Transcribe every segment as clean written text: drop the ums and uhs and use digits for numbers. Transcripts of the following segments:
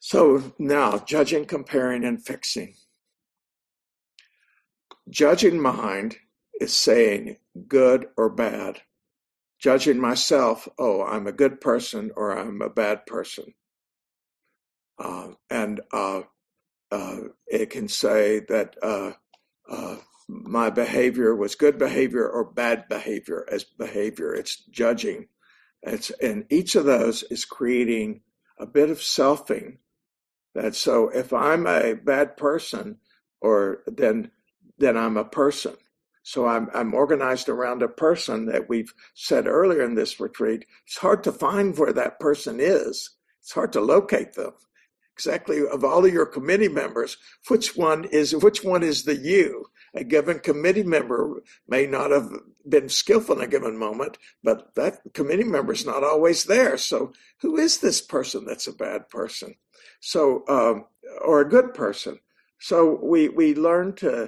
So now, judging, comparing, and fixing. Judging mind is saying good or bad. Judging myself, oh, I'm a good person or I'm a bad person. And it can say that my behavior was good behavior or bad behavior as behavior. It's judging. And each of those is creating a bit of selfing. That so if I'm a bad person, or then I'm a person. So I'm organized around a person that we've said earlier in this retreat. It's hard to find where that person is. It's hard to locate them. Exactly, of all of your committee members, which one is the you? A given committee member may not have been skillful in a given moment, but that committee member is not always there. So who is this person that's a bad person? So or a good person? So we learn to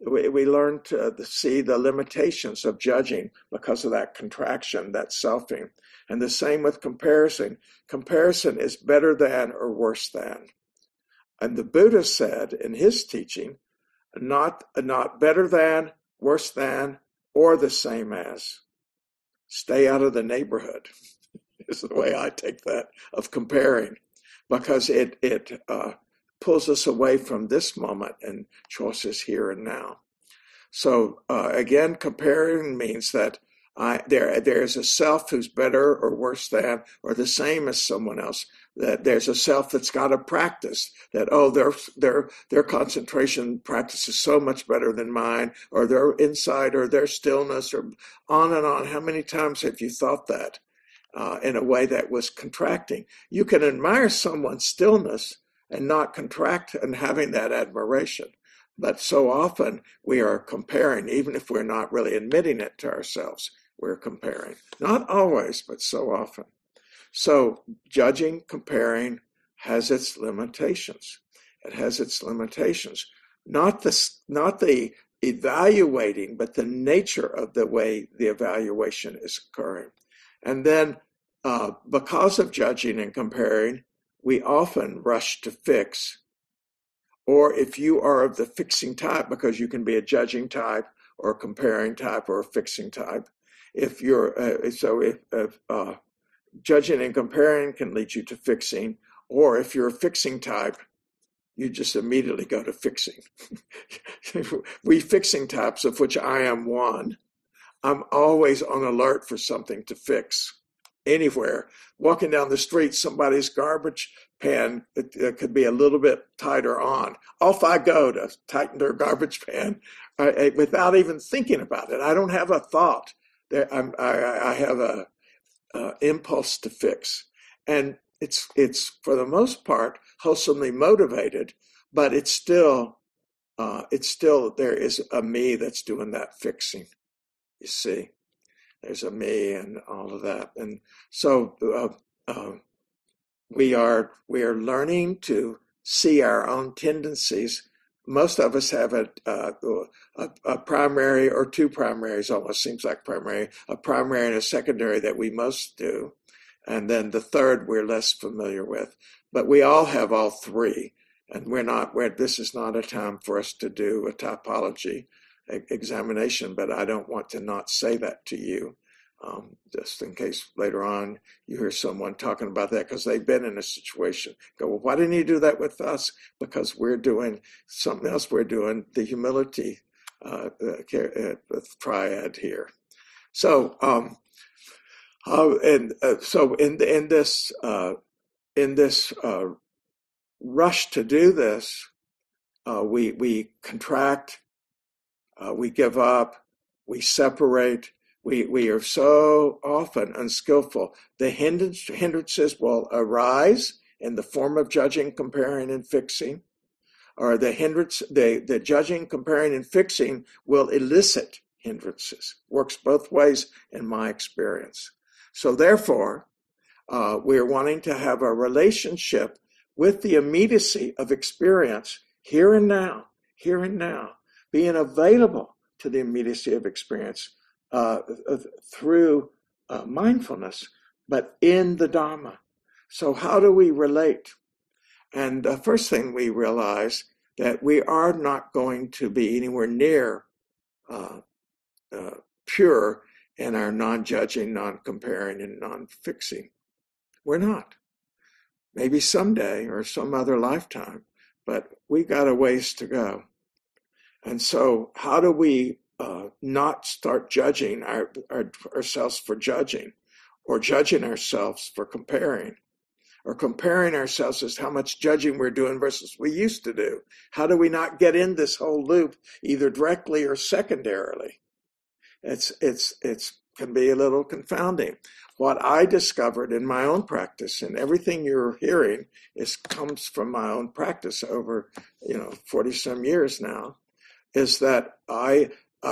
see the limitations of judging because of that contraction, that selfing. And the same with comparison. Comparison is better than or worse than. And the Buddha said in his teaching, not better than, worse than, or the same as. Stay out of the neighborhood is the way I take that, of comparing, because it pulls us away from this moment and choices here and now. So again, comparing means that there is a self who's better or worse than or the same as someone else. That there's a self that's got a practice that, oh, their concentration practice is so much better than mine, or their insight or their stillness, or on and on. How many times have you thought that in a way that was contracting? You can admire someone's stillness and not contract and having that admiration. But so often we are comparing, even if we're not really admitting it to ourselves, we're comparing. Not always, but so often. So judging, comparing has its limitations. It has its limitations. Not the evaluating, but the nature of the way the evaluation is occurring. And then because of judging and comparing, we often rush to fix. Or if you are of the fixing type, because you can be a judging type or a comparing type or a fixing type. If you're judging and comparing can lead you to fixing, or if you're a fixing type, you just immediately go to fixing. We fixing types, of which I am one, I'm always on alert for something to fix. Anywhere. Walking down the street, somebody's garbage pan, it could be a little bit tighter on. Off I go to tighten their garbage pan without even thinking about it. I don't have a thought. I have a impulse to fix. And it's for the most part wholesomely motivated, but it's still there is a me that's doing that fixing, you see. There's a me and all of that. And so we are learning to see our own tendencies. Most of us have a primary or two primaries, almost seems like primary, a primary and a secondary that we most do. And then the third we're less familiar with. But we all have all three. And this is not a time for us to do a typology examination, but I don't want to not say that to you, just in case later on you hear someone talking about that because they've been in a situation. Go, well, why didn't you do that with us? Because we're doing something else. We're doing the humility triad here. So, so in this rush to do this, we contract. We give up, we separate, we are so often unskillful. The hindrances will arise in the form of judging, comparing, and fixing, or the judging, comparing, and fixing will elicit hindrances. Works both ways in my experience. So therefore, we're wanting to have a relationship with the immediacy of experience here and now, being available to the immediacy of experience through mindfulness, but in the Dharma. So how do we relate? And the first thing we realize that we are not going to be anywhere near pure in our non-judging, non-comparing, and non-fixing. We're not. Maybe someday or some other lifetime, but we got a ways to go. And so how do we not start judging ourselves for judging, or judging ourselves for comparing, or comparing ourselves as how much judging we're doing versus we used to do? How do we not get in this whole loop, either directly or secondarily? It's can be a little confounding. What I discovered in my own practice, and everything you're hearing comes from my own practice over 40 some years now, is that I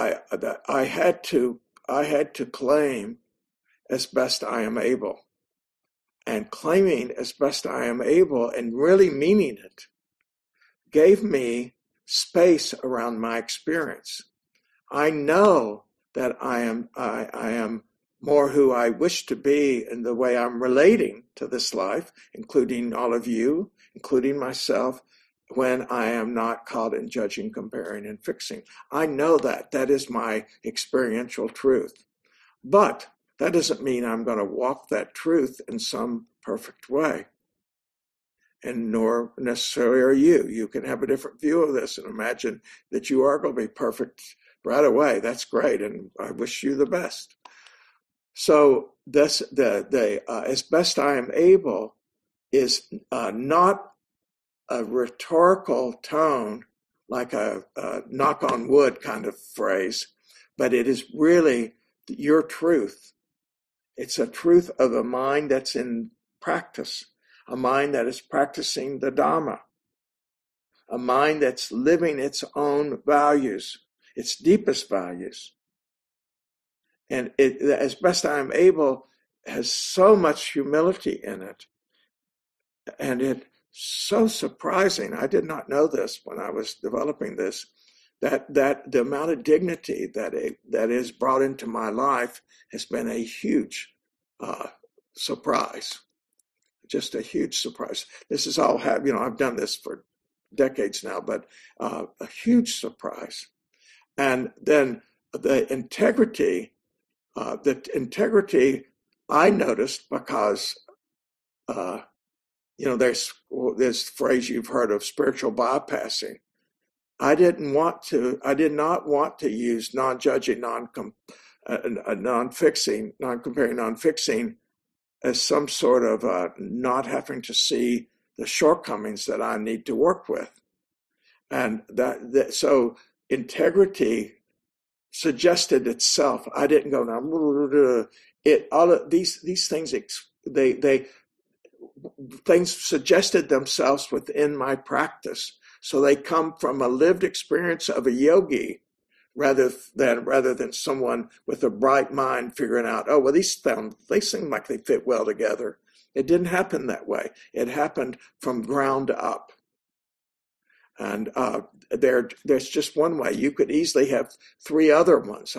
had to claim as best I am able, and claiming as best I am able and really meaning it gave me space around my experience. I know that I am more who I wish to be in the way I'm relating to this life, including all of you, including myself, when I am not caught in judging, comparing, and fixing. I know that. That is my experiential truth. But that doesn't mean I'm going to walk that truth in some perfect way. And nor necessarily are you. You can have a different view of this and imagine that you are going to be perfect right away. That's great, and I wish you the best. So this, as best I am able, is not a rhetorical tone like a knock on wood kind of phrase, but it is really your truth. It's a truth of a mind that's in practice, a mind that is practicing the Dhamma, a mind that's living its own values, its deepest values. And it, as best I'm able, has so much humility in it. And it's so surprising. I did not know this when I was developing this, that the amount of dignity that is brought into my life has been a huge surprise. Just a huge surprise. This is all I've done this for decades now, but a huge surprise. And then the integrity I noticed because, there's this phrase you've heard of, spiritual bypassing. I did not want to use non-judging, non-fixing, non-comparing, non-fixing as some sort of not having to see the shortcomings that I need to work with. And so integrity suggested itself. I didn't go, all of these things, things suggested themselves within my practice. So they come from a lived experience of a yogi rather than someone with a bright mind figuring out, they seem like they fit well together. It didn't happen that way. It happened from ground up. And there's just one way. You could easily have three other ones.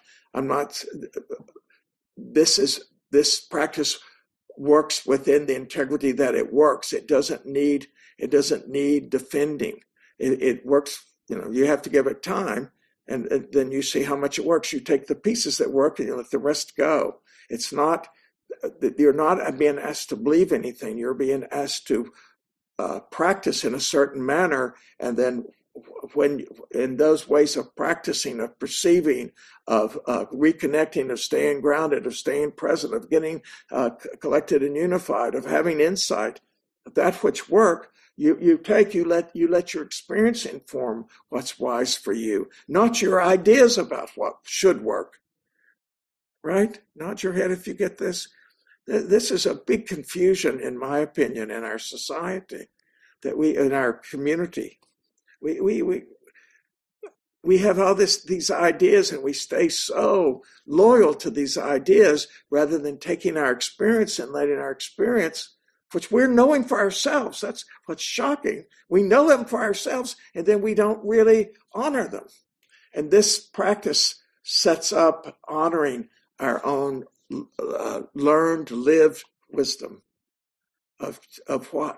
This practice works within the integrity that it works. It doesn't need defending. It works, you have to give it time, and then you see how much it works. You take the pieces that work and you let the rest go. It's not, you're not being asked to believe anything. You're being asked to practice in a certain manner, and then when in those ways of practicing, of perceiving, of reconnecting, of staying grounded, of staying present, of getting collected and unified, of having insight, that which work, you let your experience inform what's wise for you, not your ideas about what should work. Right? Nod your head if you get this. This is a big confusion, in my opinion, in our society, in our community. We have all these ideas, and we stay so loyal to these ideas rather than taking our experience and letting our experience, which we're knowing for ourselves. That's what's shocking. We know them for ourselves, and then we don't really honor them. And this practice sets up honoring our own learned, lived wisdom of what?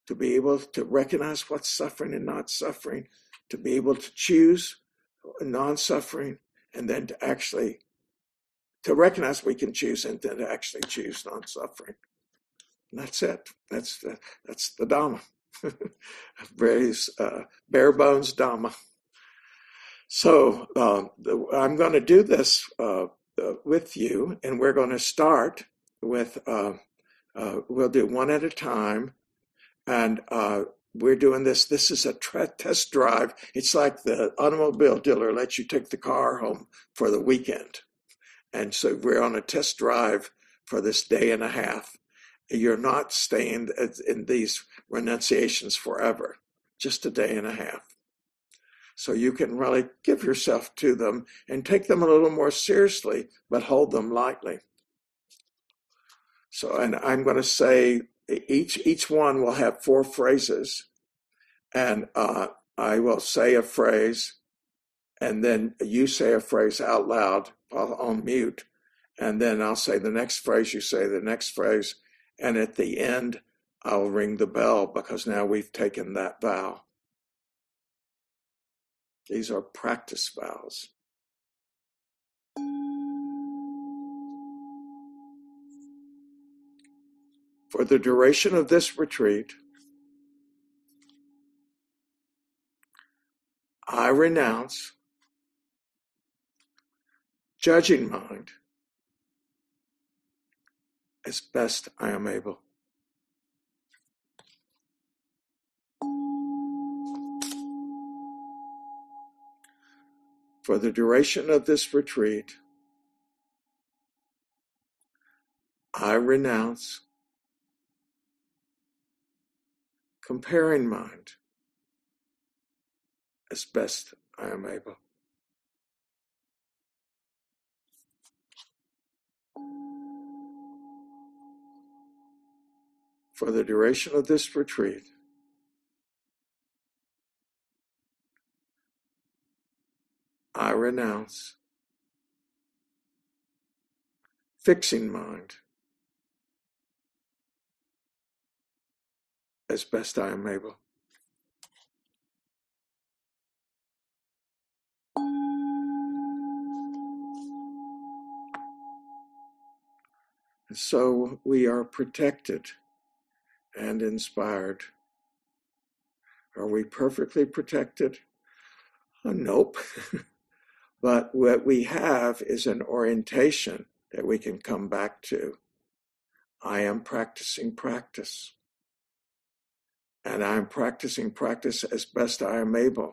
to be able to recognize what's suffering and not suffering, to be able to choose non-suffering, and then to recognize we can choose and then to actually choose non-suffering. And that's it. That's the Dhamma. Very bare bones Dhamma. So I'm going to do this with you, and we're going to start with, we'll do one at a time, and we're doing this. This is a test drive. It's like the automobile dealer lets you take the car home for the weekend. And so we're on a test drive for this day and a half. You're not staying in these renunciations forever, just a day and a half. So you can really give yourself to them and take them a little more seriously, but hold them lightly. So, and I'm going to say each one will have 4 phrases, and I will say a phrase, and then you say a phrase out loud on mute, and then I'll say the next phrase, you say the next phrase, and at the end, I'll ring the bell because now we've taken that vow. These are practice vows. For the duration of this retreat, I renounce judging mind as best I am able. For the duration of this retreat, I renounce comparing mind as best I am able. For the duration of this retreat, I renounce fixing mind as best I am able. And so we are protected and inspired. Are we perfectly protected? Nope. But what we have is an orientation that we can come back to. I am practicing practice. And I'm practicing practice as best I am able.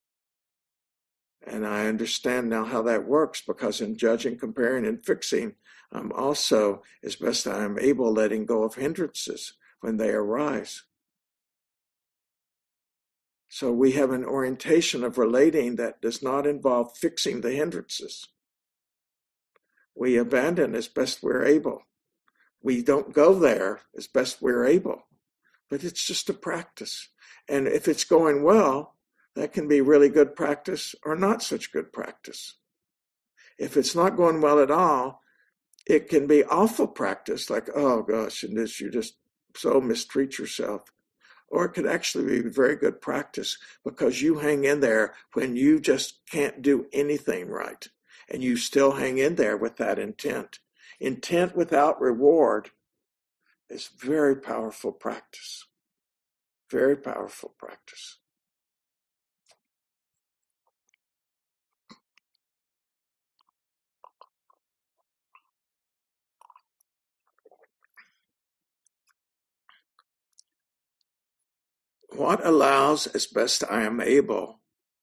And I understand now how that works, because in judging, comparing, and fixing, I'm also, as best I am able, letting go of hindrances when they arise. So we have an orientation of relating that does not involve fixing the hindrances. We abandon as best we're able. We don't go there as best we're able. But it's just a practice. And if it's going well, that can be really good practice or not such good practice. If it's not going well at all, it can be awful practice, like, oh gosh, and this, you just so mistreat yourself. Or it could actually be very good practice because you hang in there when you just can't do anything right. And you still hang in there with that intent. Intent without reward is very powerful practice. Very powerful practice. What allows, as best I am able,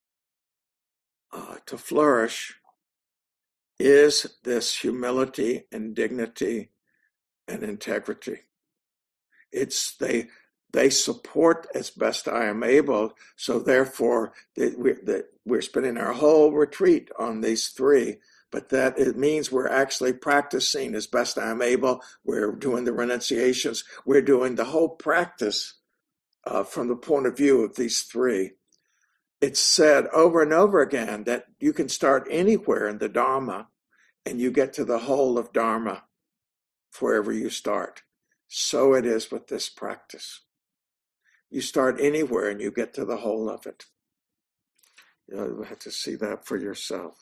to flourish is this humility and dignity and integrity. It's they support as best I am able, so therefore we're spending our whole retreat on these 3, but that it means we're actually practicing as best I am able. We're doing the renunciations. We're doing the whole practice from the point of view of these 3. It's said over and over again that you can start anywhere in the Dharma and you get to the whole of Dharma wherever you start. So it is with this practice. You start anywhere and you get to the whole of it. You have to see that for yourself.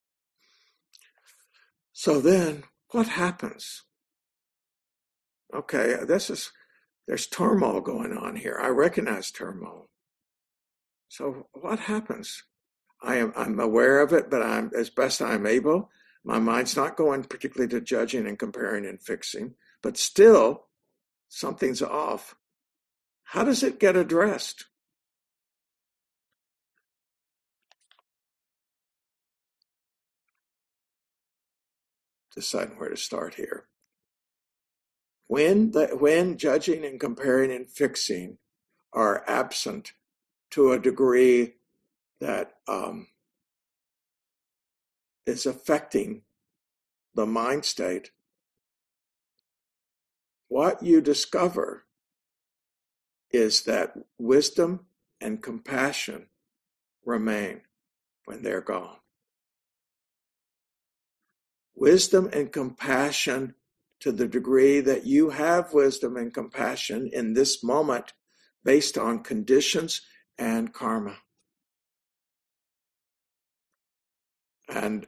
So then, what happens? Okay, there's turmoil going on here. I recognize turmoil. So what happens? I'm aware of it, but I'm as best I'm able. My mind's not going particularly to judging and comparing and fixing, but still something's off. How does it get addressed? Deciding where to start here. When judging and comparing and fixing are absent to a degree that is affecting the mind state, what you discover is that wisdom and compassion remain when they're gone. Wisdom and compassion, to the degree that you have wisdom and compassion in this moment based on conditions and karma. And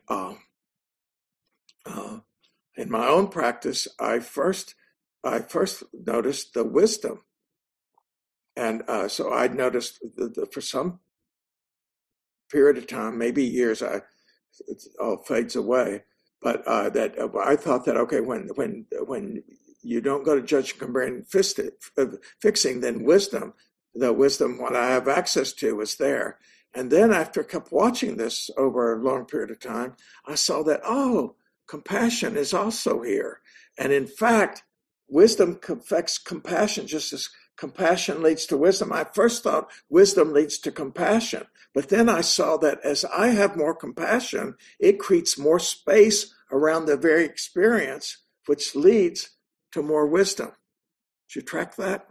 in my own practice, I first noticed the wisdom. And so I noticed for some period of time, maybe years, it all fades away. But that I thought that, okay, when you don't go to judge, compare, and fixing, then the wisdom, what I have access to, is there. And then after I kept watching this over a long period of time, I saw that, compassion is also here. And in fact, wisdom affects compassion just as compassion leads to wisdom. I first thought wisdom leads to compassion, but then I saw that as I have more compassion, it creates more space around the very experience, which leads to more wisdom. Did you track that?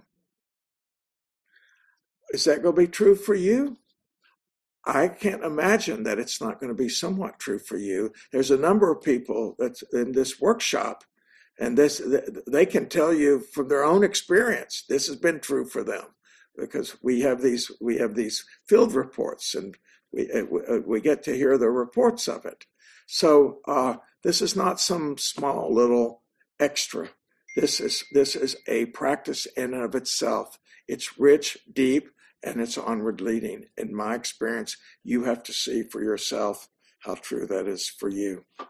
Is that going to be true for you? I can't imagine that it's not going to be somewhat true for you. There's a number of people that's in this workshop, and they can tell you from their own experience, this has been true for them, because we have these field reports, and we get to hear the reports of it. So this is not some small little extra. This is a practice in and of itself. It's rich, deep, and it's onward leading. In my experience, you have to see for yourself how true that is for you.